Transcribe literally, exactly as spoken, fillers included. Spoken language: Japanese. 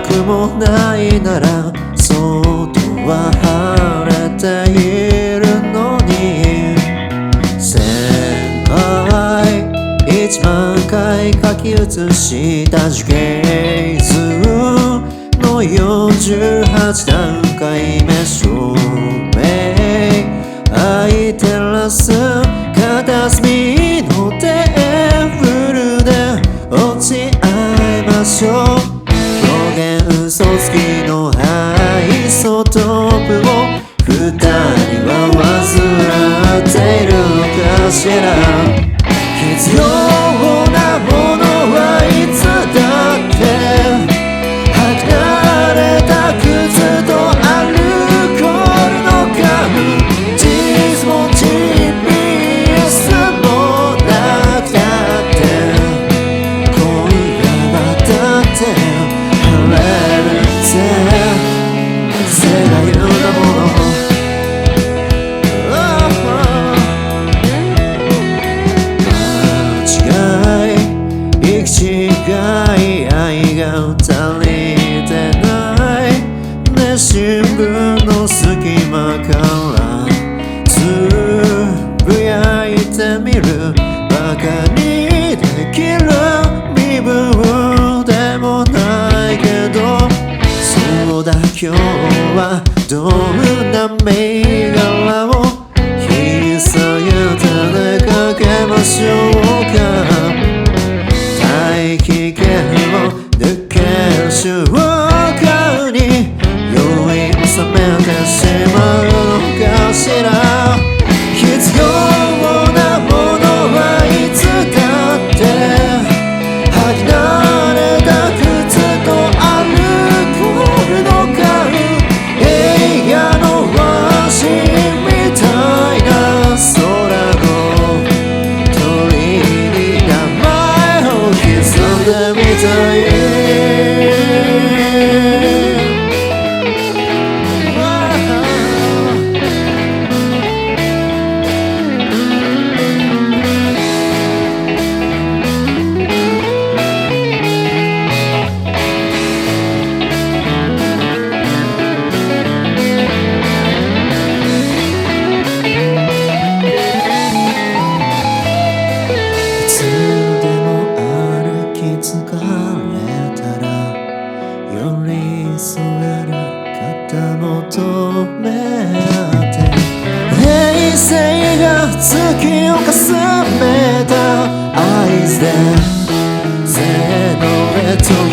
くもないなら外は晴れているのにせんかいいちまんかい書き写した樹形図のよんじゅうはちだんかいめ照明空いてらす片隅のテーブルで落ち合いましょう表現嘘つきのアイソトープを二人は患っているのかしら必要なものはいつだって履き慣れた靴とアルコールのガム地図も ジーピーエス もなくたって今夜はだって晴れるぜ世が言うなもの違い愛が足りてないね新聞の隙間からつぶやいてみるバカにできる身分でもないけどそうだ今日はどんな銘柄を引き下げて出かけましょうか大気圏を抜ける瞬間に酔い収めてしまうのかしら必要なものはいつだって履き慣れた靴とアルコールの缶映画のワンシーンみたいな空の鳥に名前を刻んでみたい疲れたら寄り添える肩求めて平成が月をかすめた合図でゼロへと